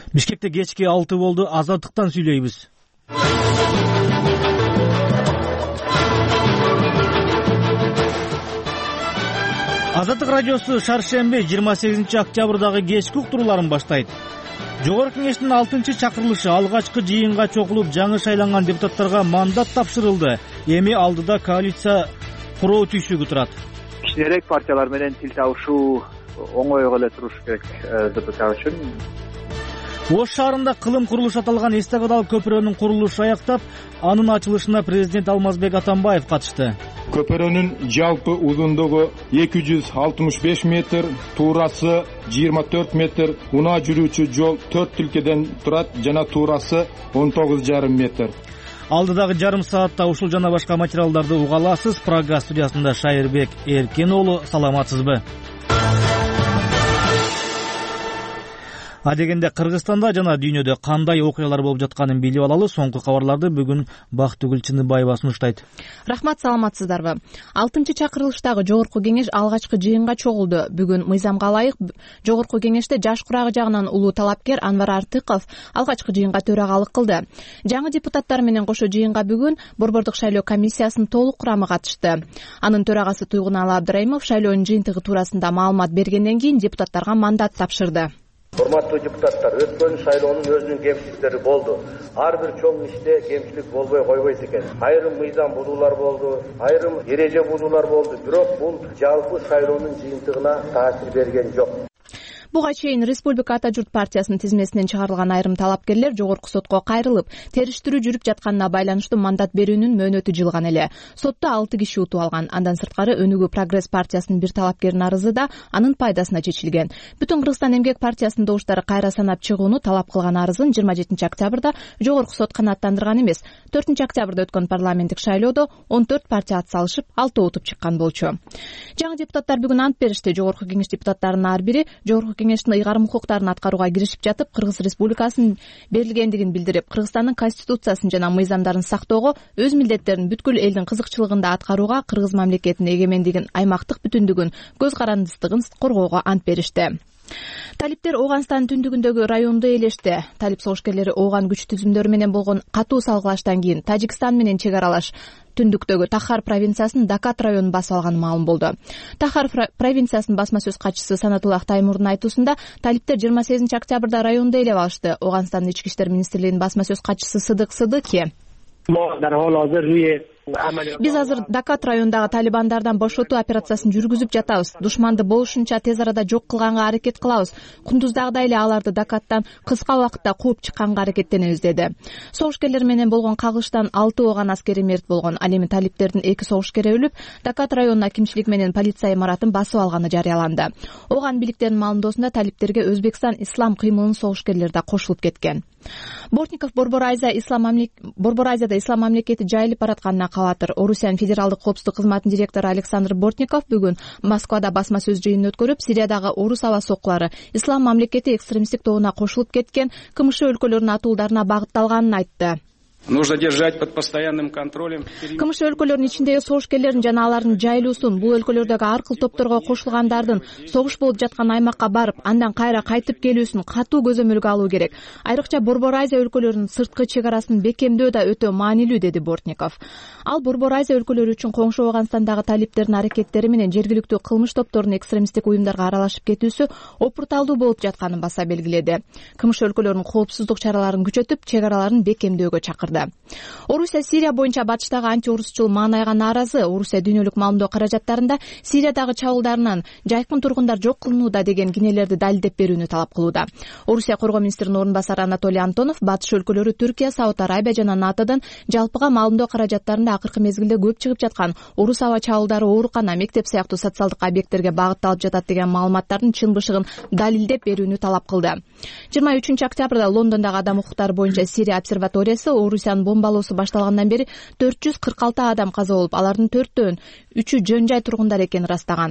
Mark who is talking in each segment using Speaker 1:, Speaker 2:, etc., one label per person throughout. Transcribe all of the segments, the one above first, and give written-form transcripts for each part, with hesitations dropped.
Speaker 1: Бишкекте кечки 6 болду. Азаттыктан сүйлөйбүз. Азаттык радиосу шаршемби 28 октябрдагы кечки уктурууларын баштайт. Жогорку кеңештин 6-чакырылышы алгачкы жыйынга чогулуп, жаңы шайланган депутаттарга мандат тапшырылды. Эми алдыда коалиция куруу түйшүгү турат.
Speaker 2: Кичинерээк партиялар менен тил табышуу оңой эле туруш керек депутат үчүн.
Speaker 1: Ош шаарында кылым курулуш аталган эстакадал көпүрөнүн курулушу аяктап, анын ачылышына президент Алмазбек Атамбаев катышты.
Speaker 3: Көпүрөнүн жалпы узундугу 265 метр, туурасы 24 метр, унаа жүрүүчү жол 4 тилкеден турат жана туурасы 19,5 метр.
Speaker 1: Алдыдагы жарым саатта ушул жана башка материалдарды уга аласыз. Прага студиясында Шайырбек Эркен уулу, саламатсызбы? Адегенде Кыргызстанда жана дүйнөдө кандай окуялар болуп жатканын билип алалы. Соңку кабарларды бүгүн Бактыгүл Чыныбаева сунуштайт.
Speaker 4: Рахмат, саламатсыздарбы? 6-чакырылыштагы жогорку кеңеш алгачкы жыйынга чогулду. Бүгүн мыйзамга ылайык жогорку кеңеште жаш курагы жагынан улуу талапкер Анвар Артыков алгачкы жыйынга төрагалык кылды. Жаңы депутаттар менен кошо жыйынга бүгүн Борбордук шайлоо комиссиясынын толук курамы катышты. Анын төрагасы Туйгуналы Абдрайымов шайлоонун жыйынтыгы туурасында маалымат бергенден кийин депутаттарга мандат тапшырды.
Speaker 5: Урматтуу депутаттар, өткөн шайлоонун өзүнүн кемчиликтери болду. Ар бир чоң иште кемчилик болбой койбойт экен. Айрым мыйзам бузуулар болду, айрым эреже бузуулар болду. Бирок бул жалпы шайлоонун жыйынтыгына таасир берген жок.
Speaker 4: Буга чейин Республика Ата журт партиясынын тизмесинен чыгарылган айрым талапкерлер жогорку сотко кайрылып, териштирүү жүрүп жатканына байланыштуу мандат берүүнүн мөөнөтү жылган эле. Сотто 6 киши утуп алган. Андан сырткары Өнүгүү Прогресс партиясынын бир талапкеринин арызы да анын пайдасына чечилген. Бүтүн Кыргызстан эмгек партиясынын добуштары кайра санап чыгууну талап кылган арызын 27 октябрда жогорку сот канааттандырган эмес. 4 октябрда өткөн парламенттик шайлоодо 14 партия ат салышып, 6 утуп чыккан болчу. Жаңы депутаттар бүгүн ант беришти. Жогорку кеңеш депутаттарынын ар бири жогорку кеңештин ыйгарым укуктарын аткарууга киришип жатып, Кыргыз Республикасынын берилгендигин билдирип, Кыргызстандын конституциясын жана мыйзамдарын сактоого, өз милдеттерин бүткүл элдин кызыкчылыгында аткарууга, Кыргыз мамлекетинин эгемендигин, аймактык бүтүндүгүн, көз карандыстыгын коргоого ант беришти. Талиптер Ооганстандын түндүгүндөгү районду ээлешти. Талип согушкерлери Ооган күч түзүмдөрү менен болгон катуу салгылаштан кийин Тажикстан менен чек аралаш түндүктөгү Тахар провинциясынын Дакат районун басып алганы маалым болду. Тахар провинциясынын басма сөз катчысы Санатуллах Таймурдун айтуусунда, талиптер 28 октябрда районду ээлеп алышты. Ооганстандын ички иштер министрлигинин басма сөз катчысы Сыдык Сыдыки: Биз азыр Дакат районундагы талибандардан бошотуу операциясын жүргүзүп жатабыз. Душманды болушунча тез арада жок кылганга аракет кылабыз. Кундуздагыдай эле аларды Дакаттан кыска убакытта кууп чыкканга аракеттенебиз, деди. Согушкерлер менен болгон кагылыштан 6 Ооган аскери мерт болгон. Ал эми талиптердин 2 согушкери өлүп, Дакат районунун акимчилик менен полиция имаратын басып алганы жарыяланды. Ооган бийликтеринин маалымдоосунда талиптерге Өзбекстан ислам кыймылынын согушкерлери да кошулуп кеткен. Бортников Борбор Азияда ислам мамлекети жайылып баратканына кабатыр. Орусиянын федералдык коопсуздук кызматынын директору Александр Бортников бүгүн Москвада басма сөз жыйынын өткөрүп, Сириядагы орус аба соккулары ислам мамлекети экстремисттик тобуна кошулуп кеткен КМШ өлкөлөрүнүн атуулдарына багытталганын айтты.
Speaker 6: Нужно держать под постоянным контролем.
Speaker 4: КМШ өлкөлөрүнүн ичиндеги согушкерлерин жана алардын жайлуусун, бул өлкөлөрдөгү ар кыл топторго кошулгандардын согуш болуп жаткан аймакка барып, андан кайра кайтып келүүсүн катуу көзөмөлгө алуу керек. Айрыкча Борбор Азия өлкөлөрүнүн сырткы чек арасын бекемдөө да өтө маанилүү, деди Бортников. Ал Борбор Азия өлкөлөрү үчүн коңшу Ооганстандагы талиптердин аракеттери менен жергиликтүү кылмыш топторунун экстремисттик уюмдарга аралашып кетүүсү опурталдуу болуп жатканын баса белгиледи. КМШ өлкөлөрүнүн коопсуздук чараларын күчөтүп, чек араларын бекемдөөгө чакырды. Орусия Сирия боюнча батыштагы антиорусчул маанайга нааразы. Орусия дүйнөлүк маалымдоо каражаттарында Сириядагы чабуулдарынан жайкын тургундар жок кылынууда деген кинелерди далилдеп берүүнү талап кылууда. Орусия коргоо министринин орун басары Анатолий Антонов батыш өлкөлөрү Түркия, Сауд Арабия жана НАТОдон жалпыга маалымдоо каражаттарында акыркы мезгилде көп чыгып жаткан орус аба чабуулдары оорукана, мектеп сыяктуу социалдык объекттерге багытталып жатат деген маалыматтардын чын бышыгын далилдеп берүүнү талап кылды. 23 октябрда Лондондогу адам укуктары боюнча Сирия обсерваториясы Орусиянын бомбалоосу башталгандан бери 446 адам каза болуп, алардын 4төн 3-ү жөн жай тургундар экенин ырастаганын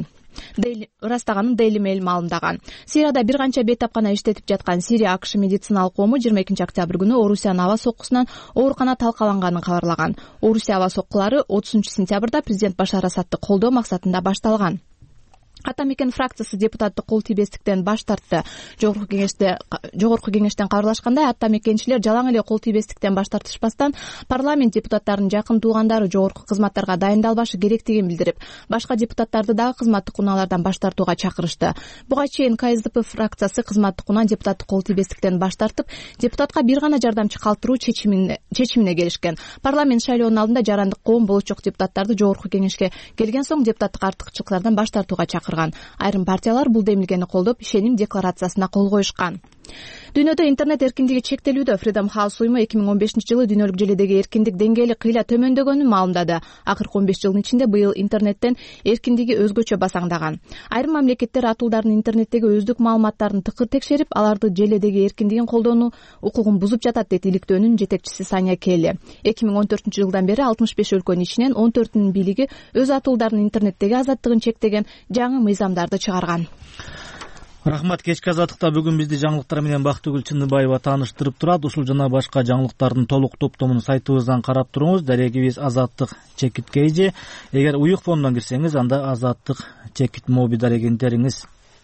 Speaker 4: Daily Mail маалымдаган. Сирияда бир канча бейтапкана иштетип жаткан Сирия АКШ медициналык кому 22 октябрь күнү Орусиянын аба соккусунан оорукана талкаланганын кабарлаган. Орусия аба соккулары 30 сентябрда президент Башар Асадты колдоо максатында башталган. Ата мекен фракциясы депутаттык кол тийбестиктен баш тартты. Жогорку кеңештен кабарлашкандай, ата мекенчилер жалаң эле кол тийбестиктен баш тартышпастан парламент депутаттарынын жакын туугандары жогорку кызматтарга дайындалбашы керектигин билдирип, башка депутаттарды дагы кызматтык унаалардан баш тартууга чакырышты. Буга чейин КСДП фракциясы кызматтык унаа депутаттык кол тийбестиктен баш тартып, депутатка бир гана жардамчы калтыруу чечимине келишкен. Парламент шайлоонун алдында жарандык коом болочок депутаттарды жогорку кеңешке келген соң депутаттык артыкчылыктардан баш тартууга чакырган. Айрым партиялар бул демилгени колдоп, ишеним декларациясына кол коюшкан. Дүйнөдө интернет эркиндиги чектелүүдө. Freedom House уюму 2015-жылы дүйнөлүк желедеги эркиндик деңгээли кыйла төмөндөгөнүн маалымдады. Акыркы 15 жылдын ичинде быйыл интернеттен эркиндиги өзгөчө басаңдаган. Айрым мамлекеттер атуулдардын интернеттеги өздүк маалыматтарын тыкыр текшерип, аларды желедеги эркиндигин колдонуу укугун бузуп жатат, дейт иликтөөнүн жетекчиси Саня Келли. 2014-жылдан бери 65 өлкөнүн ичинен 14-нүн бийлиги өз атуулдардын интернеттеги азаттыгын чектеген жаңы мыйзамдарды чыгарган.
Speaker 1: Рахмат. Кечки азаттыкта бүгүн бизди жаңылыктар менен Бактыгүл Чындыбаева тааныштырып турат. Ушул жана башка жаңылыктардын толук топтомун сайтыбыздан карап туруңуз. Дарегибиз Азаттык Чекит Кейжи. Эгер уюк фондон кирсеңиз, анда Азаттык Чекит моби дарегин териңиз.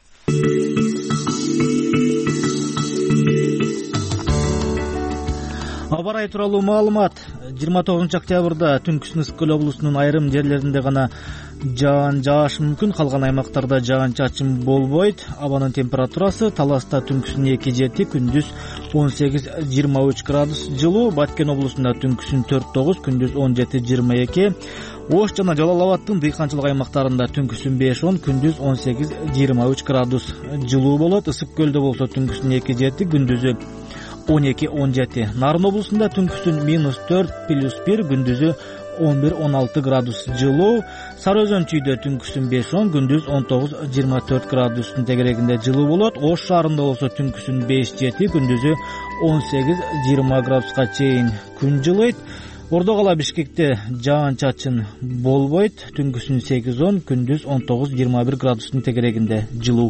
Speaker 1: Аба ырайы тууралуу маалымат. 29 октябрда түнкүсүн Ысык Көл облусунун айрым жерлеринде гана жаан жаашы мүмкүн, калган аймактарда жаан-чачын болбойт. Абанын температурасы Таласта түнкүсүн 2-7, күндүз 18-23 градус жылуу. Баткен облусунда түнкүсүн 4-9, күндүз 17-22. Ош жана Жалал Абадтын дыйканчылык аймактарында түнкүсүн 5-10, күндүз 18-23 градус жылуу болот. Ысык Көлдө болсо түнкүсүн 2-7, күндүзү 12-17. Нарын облусунда түнкүсүн -4+1, күндүзү 11-16 градус жылуу. Сары Өзөн Чүйдө түнкүсүн 5-10, күндүз 19-24 градустун тегерегинде жылуу болот. Ош шаарында болсо түнкүсүн 5-7, күндүзү 18-20 градуска чейин күн жылыйт. Ордо кала Бишкекте жаан-чачын болбойт. Түнкүсүн 8-10, күндүз 19-21 градустун тегерегинде жылуу.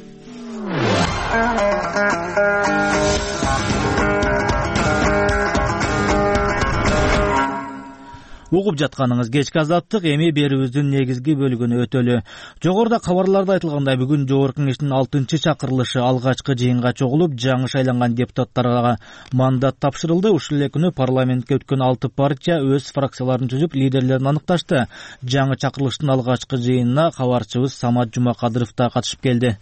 Speaker 1: Угуп жатканыңыз кечки азаттык, эми берүүбүздүн негизги бөлүгүнө өтөлү. Жогоруда кабарларда айтылгандай, бүгүн Жогорку Кеңештин 6-чакырылышы алгачкы жыйынга чогулуп, жаңы шайланган депутаттарга мандат тапшырылды. Ушул эле күнү парламентке өткөн 6 партия өз фракцияларын түзүп, лидерлерин аныкташты. Жаңы чакырылыштын алгачкы жыйынына кабарчыбыз Самат Жумакадыров да катышып келди.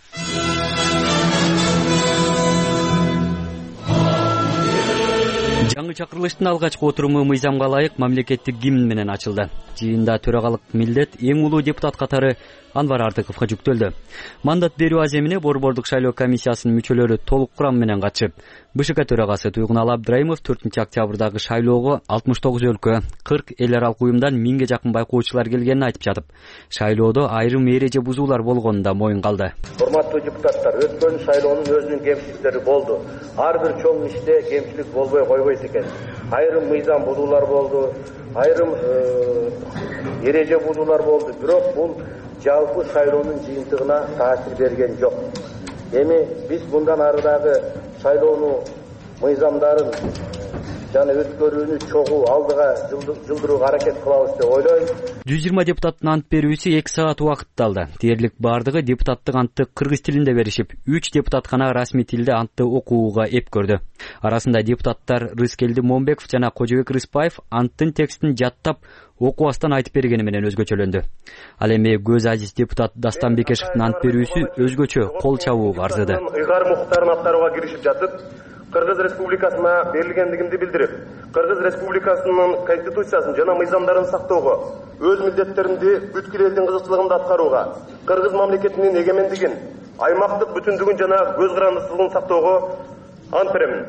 Speaker 7: Жаңы чакырылыштын алгачкы отуруму мыйзамга ылайык мамлекеттик гимн менен ачылды. Жыйында төрагалык милдет эң улуу депутат катары Анвар Артыковго жүктөлдү. Мандат берүү аземине Борбордук шайлоо комиссиясынын мүчөлөрү толук курам менен катышып, БШК төрагасы Туйгунал Абдрайымов 4-октябрдагы шайлоого 69 өлкө, 40 эл аралык уюмдан 1000ге жакын байкоочулар келгенин айтып жатып, шайлоодо айрым эреже бузуулар болгонун да моюн калды.
Speaker 5: Урматтуу депутаттар, өткөн шайлоонун өзүнүн кемчиликтери болду. Ар бир чоң иште кемчилик болбой койбойт экен. Айрым мыйзам бузуулар болду, айрым эреже бузуулар болду. Бирок бул жалпы шайлоонун жыйынтыгына таасир берген жок. Эми биз мындан арыдагы шайлоону мыйзамдарын жана өткөрүүнү чогуу алдыга жылдырууга аракет кылабыз деп ойлойм.
Speaker 7: 120 депутаттын ант берүүсү 2 саат убакытты алды. Дээрлик бардыгы депутаттык антты кыргыз тилинде беришип, 3 депутат гана расмий тилде антты окууга эп көрдү. Арасында депутаттар Рыскелди Момбеков жана Кожобек Рыспаев анттын текстин жаттап окубастан айтып бергени менен өзгөчөлөндү. Ал эми көз азиз депутат Дастан Бекешевдин ант берүүсү өзгөчө кол чабууга арзыды.
Speaker 5: Ыйгар муктарын аткарууга киришип жатып, Кыргыз Республикасына берилгендигимди билдирип, Кыргыз Республикасынын конституциясын жана мыйзамдарын сактоого, өз милдеттеримди бүткүл элдин кызыкчылыгында аткарууга, Кыргыз мамлекетинин эгемендигин, аймактык бүтүндүгүн жана көз карандысыздыгын сактоого ант беремин.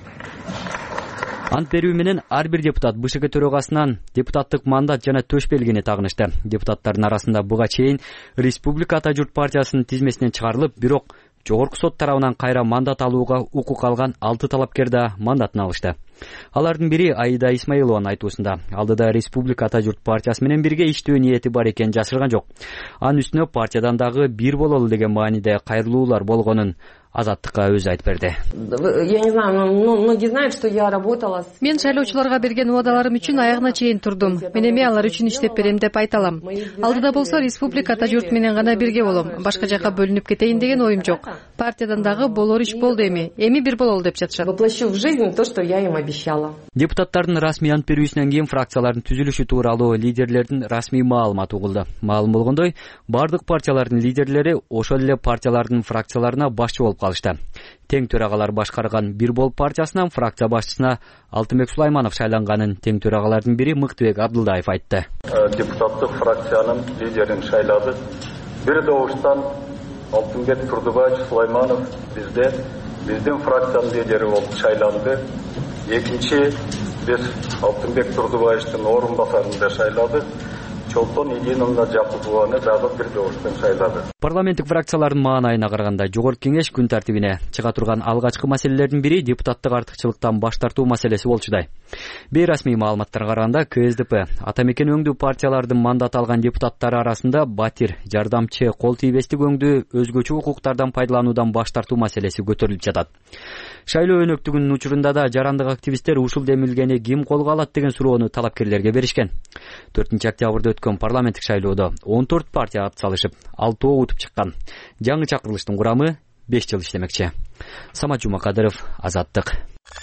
Speaker 7: Ант берүү менен ар бир депутат БШК төрагасынан депутаттык мандат жана төш белгини тагынышты. Депутаттардын арасында буга чейин Республика Ата журт партиясынын тизмесинен чыгарылып, бирок Жогорку сот тарабынан кайра мандат алууга укук алган 6 талапкер да мандатын алышты. Алардын бири Аида Исмаилованын айтуусунда, алдыда Республика Ата журт партиясы менен бирге иштөө ниети бар экенин жашырган жок. Анын үстүнө партиядан дагы бир бололу деген мааниде кайрылуулар болгонун, Азаттыкка өзү айтып берди.
Speaker 8: Я не знаю, многие знают, что я работала.
Speaker 9: Мен шайлоочуларга берген убадаларым үчүн аягына чейин турдум. Мен эми алар үчүн иштеп берем деп айта алам. Алдыда болсо республикада журт менен гана бирге болом. Башка жака бөлүнүп кетейин деген оюм жок. Партиядан дагы болор иш болду эми. Эми бир бололу деп жатышат.
Speaker 8: Воплощу в жизнь то, что я им обещала.
Speaker 7: Депутаттардын расмий ант берүүсүнөн кийин фракциялардын түзүлүшү тууралуу лидерлердин расмий маалыматы угулду. Маалым болгондой, бардык партиялардын лидерлери ошол эле партиялардын фракцияларына башчы болуп калышты. Тең төрагалар башкарган Бир Бол партиясынан фракция башчысына Алтынбек Сулайманов шайланганын тең төрагалардын бири Мыктыбек Абдылдаев айтты.
Speaker 10: Депутаттык фракциянын лидерин шайлады. Бир добуштан Алтынбек Турдубаевич Сулайманов биздин фракциянын лидери болуп шайланды. Экинчи биз Алтынбек Турдубаевичтин орун басарында шайлады. Чолпон Идиновна Жакупованы дагы бир добуштан шайлады.
Speaker 7: Парламенттик фракциялардын маанайына караганда Жогорку Кеңеш күн тартибине чыга турган алгачкы маселелердин бири депутаттык артыкчылыктан баш тартуу маселеси болчудай. Бейрасмий маалыматтарга караганда КСДП атамекен өңдүү партиялардын мандат алган депутаттары арасында батир, жардамчы, кол тийбестик өңдүү өзгөчө укуктардан пайдалануудан баш тартуу маселеси көтөрүлүп жатат. Шайлоо өнөктүгүнүн учурунда да жарандык активисттер ушул демилгени ким колго алат деген суроону талапкерлерге беришкен. 4-октябрда өткөн парламенттик шайлоодо 14 партия ат салышып, 6 утуп чыккан. Жаңы чакырылыштын курамы 5 жыл иштемекчи. Самат Жумакадыров, Азаттык.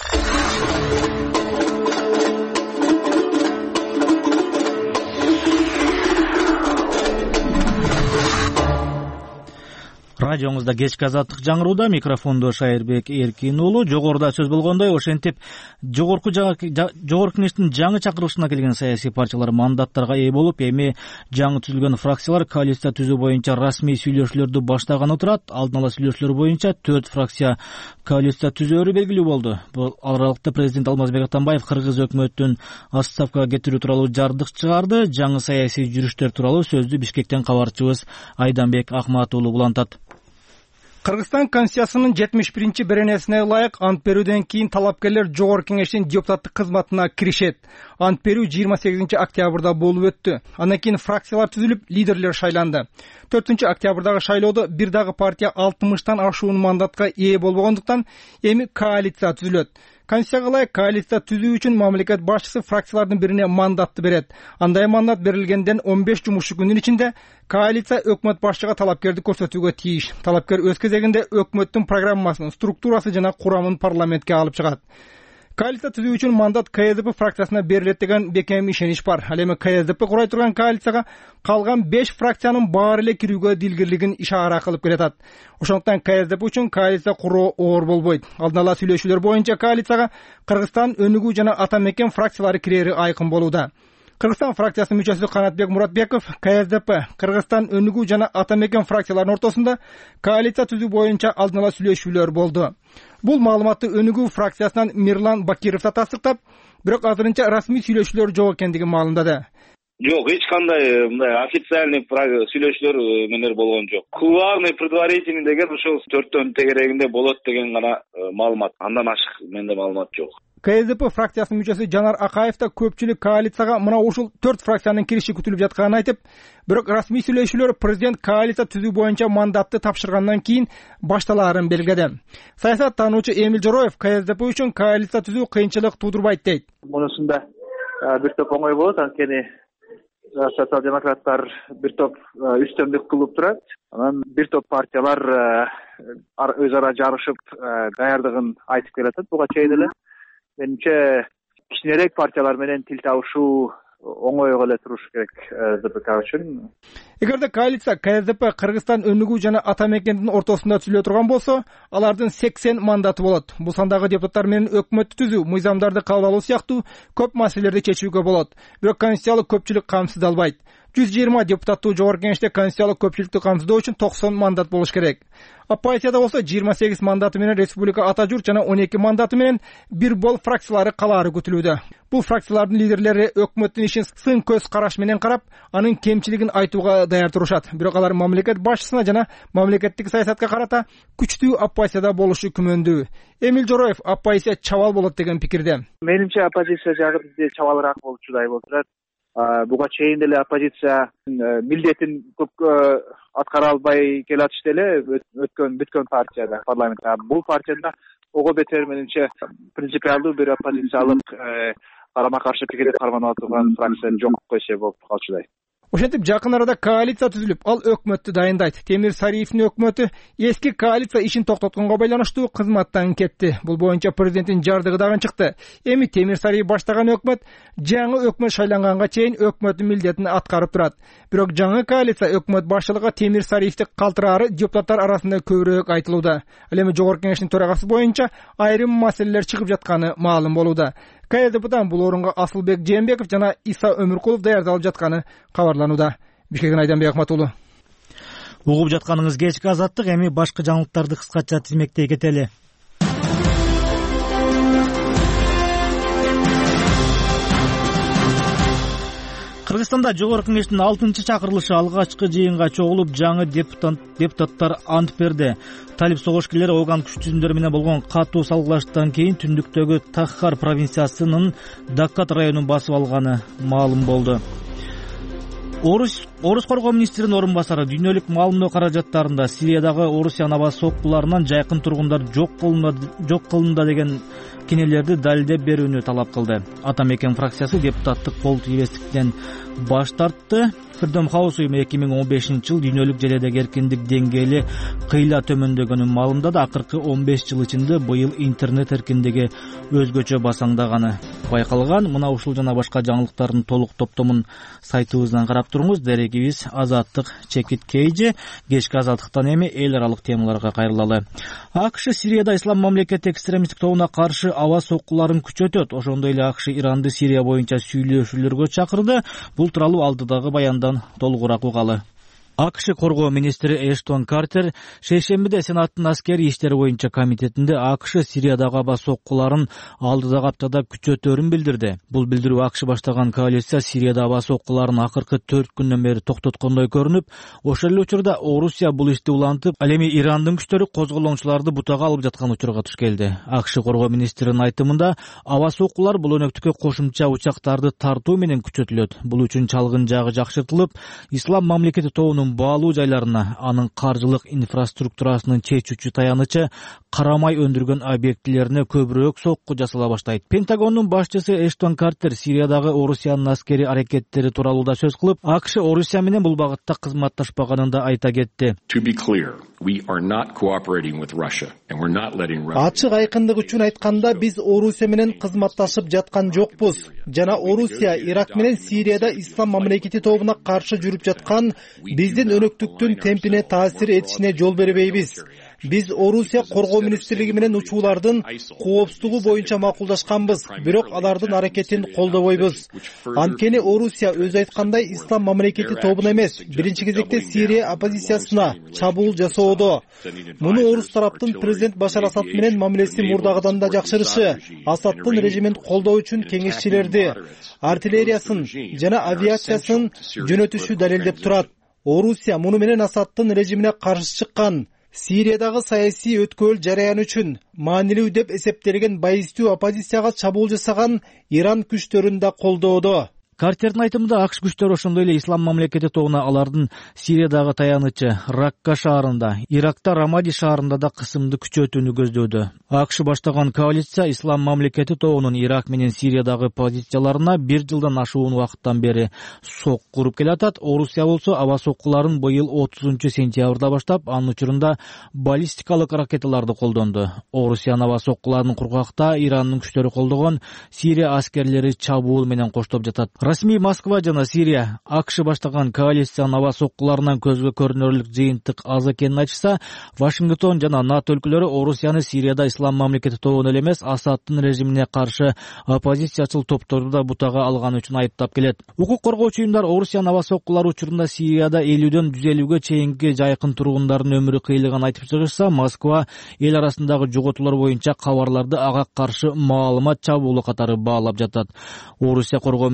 Speaker 1: Радиоңузда кечки Азаттык жаңырууда, микрофондо Шайырбек Эркин уулу. Жогоруда сөз болгондой, ошентип Жогорку Кеңештин жаңы чакырылышына келген саясий партиялар мандаттарга ээ болуп, эми жаңы түзүлгөн фракциялар коалиция түзүү боюнча расмий сүйлөшүүлөрдү баштаганы турат. Алдын ала сүйлөшүүлөр боюнча 4 фракция коалиция түзөөрү белгилүү болду. Бул аралыкта президент Алмазбек Атамбаев кыргыз өкмөтүнүн отставкага кетирүү тууралуу жардык чыгарды. Жаңы саясий жүрүштөр тууралуу сөздү Бишкектен кабарчыбыз Айданбек Акмат уулу улантат.
Speaker 11: Кыргызстан Конституциясынын 71-чи беренесине ылайык ант берүүдөн кийин талапкерлер Жогорку Кеңештин депутаттык кызматына киришет. Ант берүү 28-октябрда болуп өттү. Андан кийин фракциялар түзүлүп, лидерлер шайланды. 4-октябрдагы шайлоодо бир дагы партия 60тан ашуун мандатка ээ болбогондуктан эми коалиция түзүлөт. Конституцияга ылайык коалиция түзүү үчүн мамлекет башчысы фракциялардын бирине мандатты берет. Андай мандат берилгенден 15 жумуш күнүн ичинде коалиция өкмөт башчыга талапкерди көрсөтүүгө тийиш. Талапкер өз кезегинде өкмөттүн программасын, структурасы жана курамын парламентке алып чыгат. Коалиция түзүү үчүн мандат КСДП фракциясына берилет деген бекем ишенич бар. Ал эми КСДП курай турган коалицияга калган 5 фракциянын баары эле кирүүгө дилгирлигин ишара кылып келатат. Ошондуктан КСДП үчүн коалиция куруу оор болбойт. Алдын ала сүйлөшүүлөр боюнча коалицияга Кыргызстан өнүгүү жана Атамекен фракциялары кирери айкын болууда. Кыргызстан фракциясынын мүчөсү Канатбек Муратбеков КСДП, Кыргызстан өнүгүү жана Атамекен фракцияларынын ортосунда коалиция түзүү боюнча алдын ала сүйлөшүүлөр болду. Бул маалыматты өнүгүү фракциясынан Мирлан Бакиров тастыктап, бирок азырынча расмий сүйлөшүүлөр жок экендигин маалымдады.
Speaker 12: Жок, эч кандай мындай официальный сүйлөшүүлөр менен болгон жок. Кулуарный предварительный деген ошол 4төн тегерегинде болот деген гана маалымат. Андан ашык менде маалымат жок.
Speaker 11: КСДП фракциясынын мүчөсү Жанар Акаев да көпчүлүк коалицияга мына ушул 4 фракциянын кириши күтүлүп жатканын айтып, бирок расмий сүйлөшүүлөр президент коалиция түзүү боюнча мандатты тапшыргандан кийин башталаарын белгиледи. Саясаттануучу Эмил Жороев КСДП үчүн коалиция түзүү кыйынчылык туудурбайт дейт.
Speaker 2: Мунусунда бир топ оңой болот, анткени социал-демократтар бир топ үстөмдүк кылып турат. Анан бир топ партиялар өз ара жарышып даярдыгын айтып келатат буга чейин эле. Менимче кичинерээк партиялар менен тил табышуу оңой эле турушу керек ЗПК үчүн.
Speaker 11: Эгерде коалиция КСДП, Кыргызстан өнүгүү жана Атамекендин ортосунда түзүлө турган болсо, алардын 80 мандаты болот. Бул сандагы депутаттар менен өкмөттү түзүү, мыйзамдарды кабыл алуу сыяктуу көп маселелерди чечүүгө болот. Бирок конституциялык көпчүлүк камсыздалбайт. 120 депутаттуу Жогорку Кеңеште конституциялык көпчүлүктү камсыздоо үчүн 90 мандат болуш керек. Оппозицияда болсо 28 мандаты менен Республика Ата журт жана 12 мандаты менен Бир Бол фракциялары калаары күтүлүүдө. Бул фракциялардын лидерлери өкмөттүн ишин сын көз караш менен карап, анын кемчилигин айтууга даяр турушат. Бирок алар мамлекет башчысына жана мамлекеттик саясатка карата күчтүү оппозицияда болушу күмөндүү. Эмил Жороев оппозиция чабал болот деген пикирде.
Speaker 2: Менимче оппозиция жагы бизде чабалыраак болчудай болуп турат. буга чейин деле оппозиция милдетин көп аткара албай келатышты эле бүткөн партияда парламентте. Бул партияда ого бетер менимче принципиалдуу бир оппозициялык карама каршы пикирди карманып турган фракция жок десе болуп калчудай.
Speaker 11: Ошентип жакын арада коалиция түзүлүп, ал өкмөттү дайындайт. Темир Сариевдин өкмөтү эски коалиция ишин токтотконго байланыштуу кызматтан кетти. Бул боюнча президенттин жардыгы дагы чыкты. Эми Темир Сариев баштаган өкмөт жаңы өкмөт шайланганга чейин өкмөттүн милдетин аткарып турат. Бирок жаңы коалиция өкмөт башчылыгы Темир Сариевди калтырары депутаттар арасында көбүрөөк айтылууда. Ал эми Жогорку Кеңештин төрагасы боюнча айрым маселелер чыгып жатканы маалым болууда. КСДПдан бул орунга Асылбек Жээнбеков жана Иса Өмүркулов даярдалып жатканы кабарланууда. Бишкектен Айданбек Ахматуллу.
Speaker 1: Угуп жатканыңыз кечки Азаттык, эми башка жаңылыктарды кыскача тизмектей кетели. Кыргызстанда Жогорку Кеңештин 6-чакырылышы алгачкы жыйынга чогулуп, жаңы депутаттар ант берди. Талип согушкерлери Оган күч түзүмдөрү менен болгон катуу салгылаштан кийин түндүктөгү Таххар провинциясынын Даккат районун басып алганы маалым болду. Орус коргоо министринин орун басары дүйнөлүк маалымдоо каражаттарында Сириядагы Орусия аба соккуларынан жайкын тургундар жок кылынды деген кинелерди далилдеп берүүнү талап кылды. Ата мекен фракциясы депутаттык кол тийбестиктен баш тартты. Freedom House уюму 2015-жыл дүйнөлүк желедеги эркиндик деңгээли кыйла төмөндөгөнүн маалымдады. Акыркы 15 жыл ичинде быйыл интернет эркиндиги өзгөчө басаңдаганы байкалган. Мына ушул жана башка жаңылыктардын толук топтомун сайтыбыздан карап туруңуз. Дерегибиз azattik.kg. Кечки Азаттыктан эми эл аралык темаларга кайрылалы. АКШ Сирияда ислам мамлекети экстремисттик тобуна каршы аба соккуларын күчөтөт. Ошондой эле АКШ Иранды Сирия боюнча сүйлөшүүлөргө чакырды. Бул тууралуу алдыдагы баяндан толугураак угалы. АКШ коргоо министри Эштон Картер шейшембиде Сенаттын аскери иштери боюнча комитетинде АКШ Сириядагы аба соккуларын алдыдагы аптада күчөтөөрүн билдирди. Бул билдирүү АКШ баштаган коалиция Сирияда аба соккуларын акыркы 4 күндөн бери токтоткондой көрүнүп, ошол эле учурда Орусия бул ишти улантып, ал эми Ирандын күчтөрү козголоңчуларды бутага алып жаткан учурга туш келди. АКШ коргоо министринин айтымында аба соккулар бул өнөктүккө кошумча учактарды тартуу менен күчөтүлөт. Бул үчүн чалгын жагы жакшыртылып, ислам мамлекети тобунун баалуу жайларына, анын каржылык инфраструктурасынын чечүүчү таянычы карамай өндүргөн объектилерине көбүрөөк сокку жасала баштайт. Пентагондун башчысы Эштон Картер Сириядагы Орусиянын аскери аракеттери тууралуу да сөз кылып, АКШ Орусия менен бул багытта кызматташпаганын да айта кетти.
Speaker 13: Ачык айкындык үчүн айтканда, биз Орусия менен кызматташып жаткан жокпуз. Жана Орусия Ирак менен Сирияда ислам мамлекети тобуна каршы жүрүп жаткан биздин өнөктүктүн темпине таасир этишине жол бербейбиз. Биз Орусия коргоо министрлиги менен учуулардын коопсуздугу боюнча макулдашканбыз, бирок алардын аракетин колдобойбуз. Анткени Орусия өзү айткандай ислам мамлекети тобуна эмес, биринчи кезекте Сирия оппозициясына чабуул жасоодо. Муну орус тараптын президент Башар Асад менен мамилеси мурдагыдан да жакшырышы, Асадтын режимин колдоо үчүн кеңешчилерди, артиллериясын жана авиациясын жөнөтүшү далилдеп турат. Орусия муну менен Асадтын режимине каршы чыккан, Сириядагы саясий өткөл жараян үчүн маанилүү деп эсептелген байистүү оппозицияга чабуул жасаган Иран күчтөрүн да колдоодо.
Speaker 1: Картердин айтымында АКШ күчтөрү ошондой эле ислам мамлекети тобуна алардын Сириядагы таянычы Ракка шаарында, Иракта Рамади шаарында да кысымды күчөтүүнү көздөдү. АКШ баштаган коалиция ислам мамлекети тобунун Ирак менен Сириядагы позицияларына 1 жылдан ашуун убакыттан бери сокку уруп келатат. Орусия болсо аба соккуларын быйыл 30-сентябрда баштап, анын учурунда баллистикалык ракеталарды колдонду. Орусиянын аба соккуларын кургакта Ирандын күчтөрү колдогон Сирия аскерлери чабуул менен коштоп жатат. Расмий Москва жана Сирия АКШ баштаган коалициянын аба соккуларынан көзгө көрүнөрлүк жыйынтык аз экенин айтышса, Вашингтон жана НАТО өлкөлөрү Орусияны Сирияда ислам мамлекети тобуна эле эмес, Асадтын режимине каршы оппозициячыл топторду да бутага алганы үчүн айыптап келет. Укук коргоочу уюмдар Орусиянын аба соккулары учурунда Сирияда 50-дөн 150-ге чейинки жайкын тургундардын өмүрү кыйылганын айтып чыгышса, Москва эл арасындагы жоготуулар боюнча кабарларды ага каршы маалымат чабуулу катары баалап жатат. Орусия коргоо министринин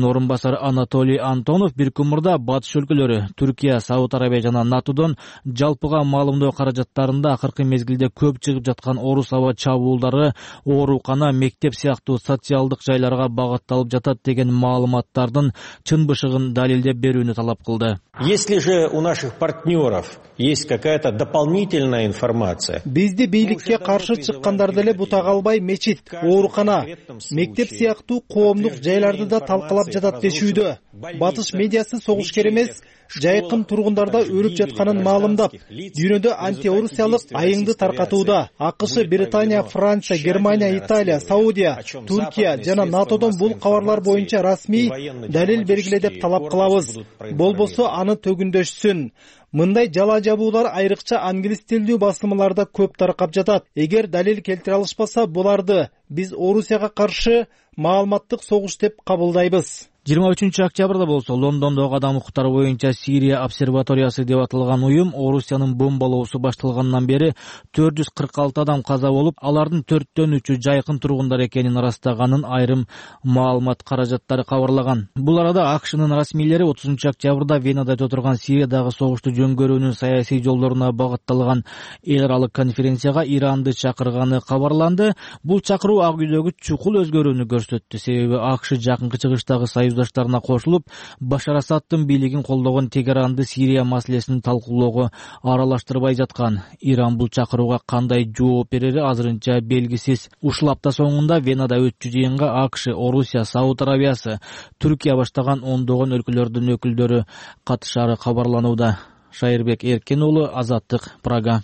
Speaker 1: башчысынын орун басары Анатолий Антонов бир күн мурда батыш өлкөлөрү Түркия, Сауд Арабия жана НАТОдон жалпыга маалымдоо каражаттарында акыркы мезгилде көп чыгып жаткан орус аба чабуулдары оорукана, мектеп сыяктуу социалдык жайларга багытталып жатат деген маалыматтардын чын бышыгын далилдеп берүүнү талап кылды.
Speaker 14: Если же у наших партнеров есть какая-то дополнительная информация.
Speaker 13: Бизди бийликке каршы чыккандар деле бутага албай мечит, оорукана, мектеп сыяктуу коомдук жайларды да талкалап жатат дешүүдө. Батыш медиасы согушкер эмес, жайкын тургундарда өлүп жатканын маалымдап, дүйнөдө антиорусиялык айыңды таркатууда. АКШ, Британия, Франция, Германия, Италия, Саудия, Түркия жана НАТОдон бул кабарлар боюнча расмий далил бергиле деп талап кылабыз. Болбосо аны төгүндөшсүн. Мындай жала жабуулар айрыкча англис тилдүү басылмаларда көп таркап жатат. Эгер далил келтире алышпаса, буларды биз Орусияга каршы маалыматтык согуш деп кабылдайбыз.
Speaker 1: 23-октябрда болсо Лондондогу адам укуктары боюнча Сирия обсерваториясы деп аталган уюм Орусиянын бомбалоосу башталгандан бери 446 адам каза болуп, алардын 4/3 жайкын тургундар экенин ырастаганын айрым маалымат каражаттары кабарлаган. Бул арада АКШнын расмийлери 30-октябрда Венада өтө турган Сириядагы согушту жөнгөрүүнүн саясий жолдоруна багытталган эл аралык конференцияга Иранды чакырганы кабарланды. Бул чакыруу Ак үйдөгү чукул өзгөрүүнү көрсөттү. Себеби АКШ жакынкы чыгыштагы союздаштарына кошулуп, Башар Асадтын бийлигин колдогон Тегеранды Сирия маселесин талкуулоого аралаштырбай жаткан. Иран бул чакырууга кандай жооп берери азырынча белгисиз. Ушул апта соңунда Венада өтчү жыйынга АКШ, Орусия, Сауд Арабиясы, Түркия баштаган ондогон өлкөлөрдүн өкүлдөрү катышары кабарланууда. Шайырбек Эркен уулу, Азаттык, Прага.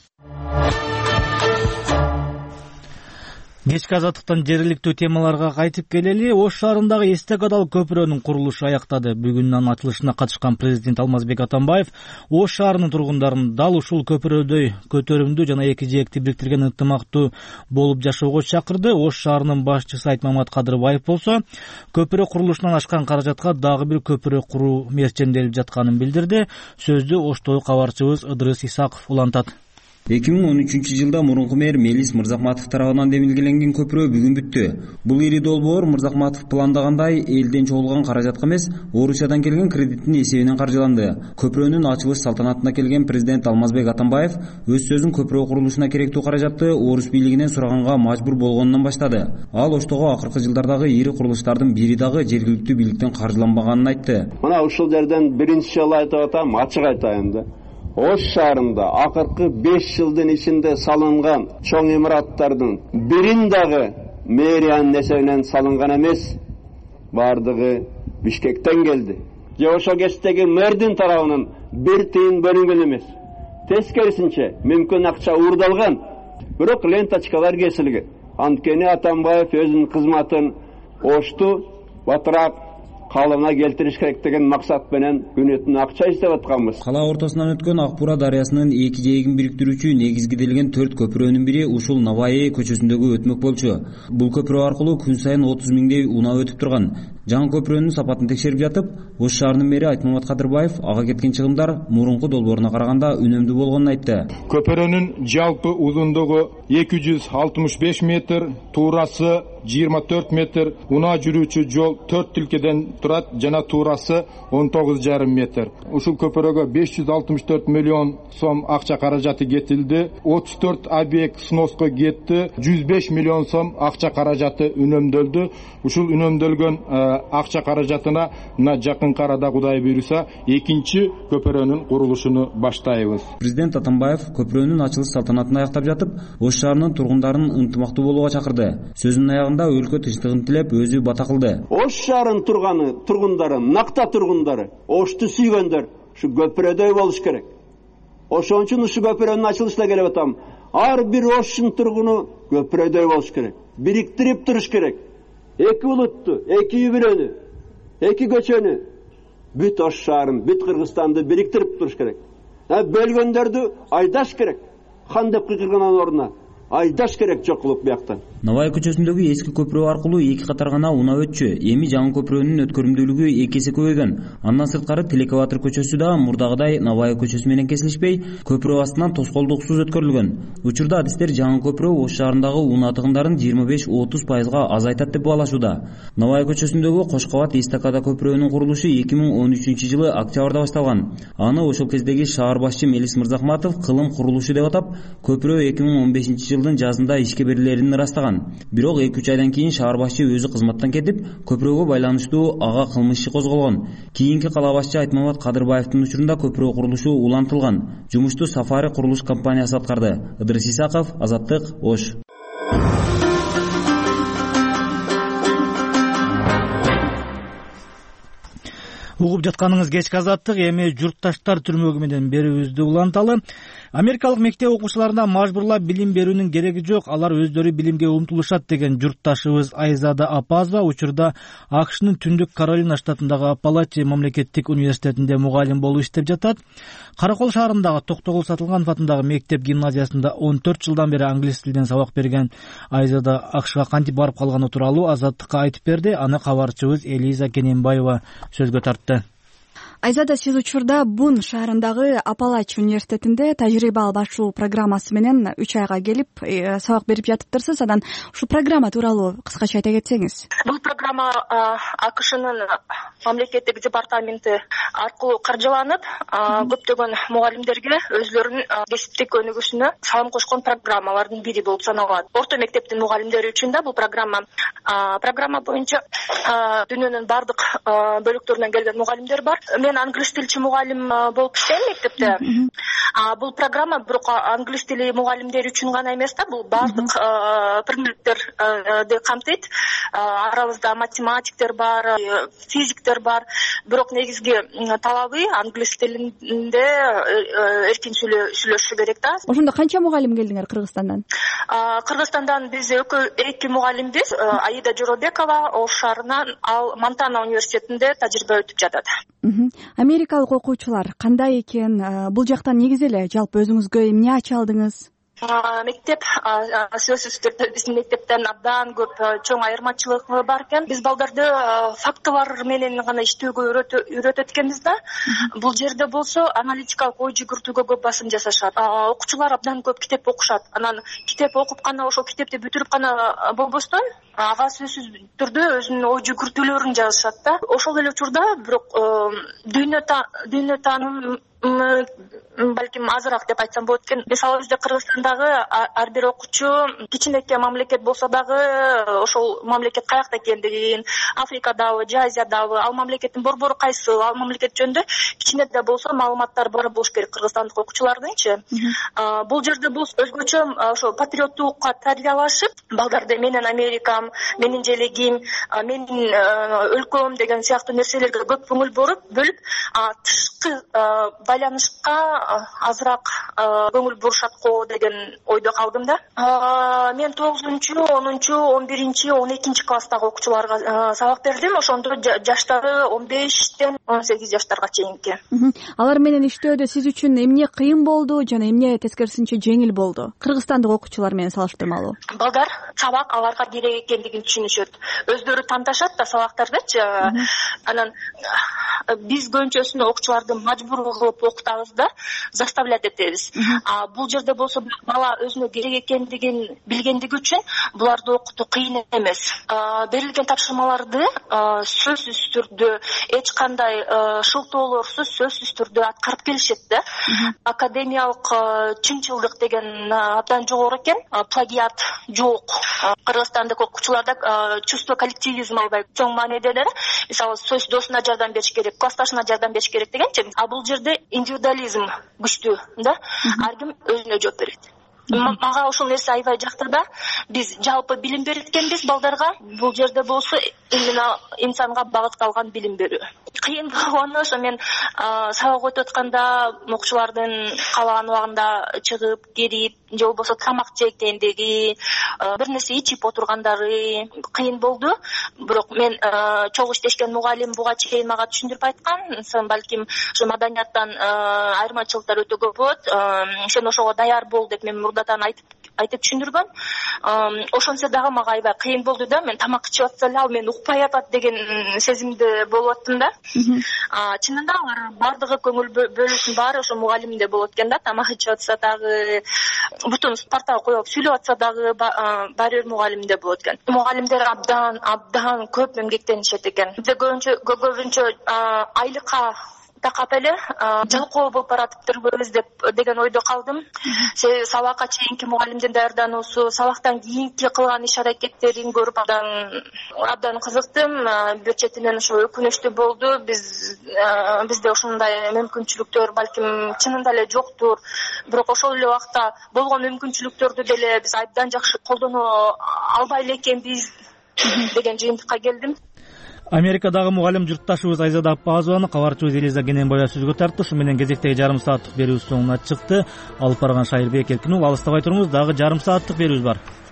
Speaker 1: Кечки азаттыктан жергиликтүү темаларга кайтып келели. Ош шаарындагы Эстек Адал көпүрөнүн курулушу аяктады. Бүгүн анын ачылышына катышкан президент Алмазбек Атамбаев Ош шаарынын тургундарын дал ушул көпүрөдөй көтөрүмдүү жана эки жээкти бириктирген ынтымактуу болуп жашоого чакырды. Ош шаарынын башчысы Айтмамат Кадырбаев болсо, көпүрө курулушунан ашкан каражатка дагы бир көпүрө куруу мерченделип жатканын билдирди. Сөздү Оштогу кабарчыбыз Ыдрыс Исаков улантат.
Speaker 15: 2013-жылда мурунку мэр Мелис Мырзахматов тарабынан демилгеленген көпүрө бүгүн бүттү. Бул ири долбоор Мырзахматов пландагандай элден чогулган каражатка эмес, Орусиядан келген кредиттин эсебинен каржыланды. Көпүрөнүн ачылыш салтанатына келген президент Алмазбек Атамбаев өз сөзүн көпүрө курулушуна керектүү каражатты орус бийлигинен сураганга мажбур болгонунан баштады. Ал Оштогу акыркы жылдардагы ири курулуштардын бири дагы жергиликтүү бийликтен каржыланбаганын айтты.
Speaker 16: Мына ушул жерден биринчи жолу айтып атам, ачык айтайын да. Ош шаарында акыркы 5 жылдын ичинде салынган чоң имараттардын бирин дагы мэриянын эсебинен салынган эмес. Бардыгы Бишкектен келди. Же ошол кездеги мэрдин тарабынан бир тыйын бөлүнгөн эмес. Тескерисинче мүмкүн акча уурдалган, бирок ленточкалар кесилген. Анткени Атамбаев өзүнүн кызматын Ошту батыраак калыбына келтириш керек деген максат менен күнөтүн акча издеп атканбыз.
Speaker 15: Кала ортосунан өткөн Акбура дарыясынын эки жээгин бириктирүүчү негизгиделген 4 көпүрөнүн бири ушул Наваи көчөсүндөгү өтмөк болчу. Бул көпүрө аркылуу күн сайын 30 миңдей унаа өтүп турган. Жаңы көпүрөнүн сапатын текшерип жатып, Ош шаарынын мэри Айтмамат Кадырбаев ага кеткен чыгымдар мурунку долбооруна караганда үнөмдүү болгонун айтты.
Speaker 3: Көпүрөнүн жалпы узундугу 265 метр, туурасы 24 метр, унаа жүрүүчү жол 4 тилкеден турат жана туурасы 19,5 метр. Ушул көпүрөгө 564 миллион сом акча каражаты кетилди. 34 объект сноско кетти. 105 миллион сом акча каражаты үнөмдөлдү. Ушул үнөмдөлгөн акча каражатына жакынкы арада Кудай буйруса экинчи көпүрөнүн курулушуну баштайбыз.
Speaker 15: Президент Атамбаев көпүрөнүн ачылыш салтанатын аяктап жатып, Ош шаарынын тургундарын ынтымактуу болууга чакырды. Сөзүнүн аягында өлкө тынчтыгын тилеп, өзү бата кылды.
Speaker 16: Ош шаарынын тургундары, накта тургундары, Ошту сүйгөндөр ушу көпүрөдөй болуш керек. Ошон үчүн ушу көпүрөнүн ачылышына келип атам. Ар бир Оштун тургуну көпүрөдөй болуш керек. Бириктирип туруш керек. Эки улутту, эки үй бүлөнү, эки көчөнү, бүт Ош шаарын, бүт Кыргызстанды бириктирип туруш керек. Бөлгөндөрдү айдаш керек. Хан деп кыйкырганын ордуна айдаш керек жок кылып бияктан.
Speaker 15: Навай көчөсүндөгү эски көпүрө аркылуу 2 катар гана унаа өтчү. Эми жаңы көпүрөнүн өткөрүмдүүлүгү 2 эсе көбөйгөн. Андан сырткары Тилекабатыр көчөсү да мурдагыдай Навай көчөсү менен кесилишпей, көпүрө астынан тоскоолдуксуз өткөрүлгөн. Учурда адистер жаңы көпүрө Ош шаарындагы унаа тыгындарын 25-30% азайтат деп баалашууда. Навай көчөсүндөгү кош кабат эстакада көпүрөнүн курулушу 2013-жылы октябрда башталган. Аны ошол кездеги шаар башчы Мелис Мырзахматов кылым курулушу деп атап, көпүрө 2015-жылдын жазында ишке берилерин ырастаган. Бирок 2-3 айдан кийин шаар башчы өзү кызматтан кетип, көпүрөгө байланыштуу ага кылмыш иши козголгон. Кийинки кала башчы Айтмамат Кадырбаевдин учурунда көпүрө курулушу улантылган. Жумушту Сафари курулуш компаниясы аткарды. Ыдырыс Исаков, Азаттык, Ош.
Speaker 1: Угуп жатканыңыз кечки Азаттык. Эми журтташтар түрмөгү менен берүүбүздү уланталы. Америкалык мектеп окуучуларына мажбурлап билим берүүнүн кереги жок, алар өздөрү билимге умтулушат деген журтташыбыз Айзада Апазова учурда АКШнын Түндүк Каролина штатындагы Апалачи мамлекеттик университетинде мугалим болуп иштеп жатат. Каракол шаарындагы Токтогул Сатылганов атындагы мектеп гимназиясында 14 жылдан бери англис тилинен сабак берген Айзада АКШга кантип барып калганы тууралуу Азаттыкка айтып берди. Аны кабарчыбыз Элиза Кененбаева сөзгө тартты.
Speaker 17: Айзада, сиз учурда Бун шаарындагы Апалачи университетинде тажрыйба албашуу программасы менен 3 айга келип сабак берип жатыптырсыз. Анан ушул программа тууралуу кыскача айта кетсеңиз.
Speaker 18: Бул программа АКШнын мамлекеттик департаменти аркылуу каржыланып, көптөгөн мугалимдерге өзлөрүнүн кесиптик өнүгүүсүнө салым кошкон программалардын бири болуп саналат. Орто мектептин мугалимдери үчүн да бул программа боюнча дүйнөнүн бардык бөлүктөрүнөн келген мугалимдер бар. Мен англис тилчи мугалим болуп иштейм мектепте. Бул программа бирок англис тили мугалимдери үчүн гана эмес да, бул бардык предметтерди камтыйт. Арабызда математиктер бар, физиктер бар. Бирок негизги талабы англис тилинде эркин сүйлөшүшү керек да.
Speaker 17: Ошондо канча мугалим келдиңер Кыргызстандан?
Speaker 18: Кыргызстандан биз 2 мугалимбиз. Аида Жоробекова Ош шаарынан, ал Монтана университетинде тажрыйба өтүп жатат.
Speaker 17: Америкалык окуучулар кандай экен? Бул жактан негизи эле жалпы өзүңүзгө эмне ача алдыңыз?
Speaker 18: Мектеп сөзсүз түрдө биздин мектептен абдан көп чоң айырмачылык бар экен. Биз балдарды фактылар менен гана иштөөгө үйрөтөт экенбиз да. Бул жерде болсо аналитикалык ой жүгүртүүгө көп басым жасашат. Окуучулар абдан көп китеп окушат. Анан китеп окуп гана ошол китепти бүтүрүп гана болбостон, ага сөзсүз түрдө өзүнүн ой жүгүртүүлөрүн жазышат да. Ошол эле учурда бирок дүйнө тааным балким азыраак деп айтсам болот экен. Мисалы бизде Кыргызстандагы ар бир окуучу кичинекей мамлекет болсо дагы ошол мамлекет каякта экендигин, Африкадабы же Азиядабы, ал мамлекеттин борбору кайсы, ал мамлекет жөнүндө кичине да болсо маалыматтар бар болуш керек кыргызстандык окуучулардынчы. Бул жерде болсо өзгөчө ошо патриоттукка тарбиялашып, балдарды менин Америкам, менин желегим, менин өлкөм деген сыяктуу нерселерге көп көңүл бөлүп, тышкы байланышка азыраак көңүл бурушат го деген ойдо калдым да. Мен 9-10, 11, 12 класстагы окуучуларга сабак бердим. Ошондо жаштары 15-тен 18 жаштарга чейинки.
Speaker 17: Алар менен иштөөдө сиз үчүн эмне кыйын болду жана эмне тескерисинче жеңил болду? Кыргызстандык окуучулар менен салыштырмалуу.
Speaker 18: Балдар сабак аларга керек экендигин түшүнүшөт. Өздөрү танташат да сабактардычы. Анан биз көбүнчөсүн окуучуларды мажбур кылып окутабыз да, заставлять этебиз. Бул жерде болсо бала өзүнө керек экендигин билгендиги үчүн буларды окутуу кыйын эмес. Берилген тапшырмаларды сөзсүз түрдө эч кандай шылтоолорсуз сөзсүз түрдө аткарып келишет да. Академиялык чынчылдык деген абдан жогору экен. Плагиат жок. Кыргызстандык окуучуларда чувство коллективизма албай чоң мааниде эле. Мисалы сөз досуна жардам бериш керек, классташына жардам бериш керек дегенчи. Бул жерде индивидуализм күчтүү да. Ар ким өзүнө жооп берет. Мага ошол нерсе аябай жакты да. Биз жалпы билим берет экенбиз балдарга. Бул жерде болсо именно инсанга багытталган билим берүү. Кыйын болгону ошо мен сабак өтүп атканда окуучулардын каалаган убагында чыгып, кирип, же болбосо тамак жегендиги, бир нерсе ичип отургандары кыйын болду. Бирок мен чогуу иштешкен мугалим буга чейин мага түшүндүрүп айткан, сен балким ошо маданияттан айырмачылыктар өтө көп болот. Сен ошого даяр бол деп мен мурдатан айтып түшүндүргөн. Ошонсо дагы мага аябай кыйын болду да, мен тамак ичип атса эле ал мени укпай атат деген сезимде болуп аттым да. Чынында алар бардыгы көңүл бөлүүсүнүн баары ошо мугалимде болот экен да. Тамак ичип атса дагы, бутун партага коюп сүйлөп атса дагы баары бир мугалимде болот экен. Мугалимдер абдан көп эмгектенишет экен. Бизде көбүнчө айлыкка такап эле жалкоо болуп баратыптырбыз деген ойдо калдым. Сабакка чейинки мугалимдин даярдануусу, сабактан кийинки кылган иш аракеттерин көрүп абдан кызыктым. Бир четинен ошо өкүнүчтүү болду. Бизде ошондой мүмкүнчүлүктөр балким чынында эле жоктур. Бирок ошол эле убакта болгон мүмкүнчүлүктөрдү деле биз абдан жакшы колдоно албай эле экенбиз деген жыйынтыкка келдим.
Speaker 1: Америкадагы мугалим журтташыбыз Айзада Аппазованы кабарчыбыз Элиза Кененбаева сөзгө тартты. Ушу менен кезектеги жарым сааттык берүүбүз соңуна чыкты. Алып барган Шайырбек Эркин уулу, алыстабай туруңуз, дагы жарым сааттык берүүбүз бар.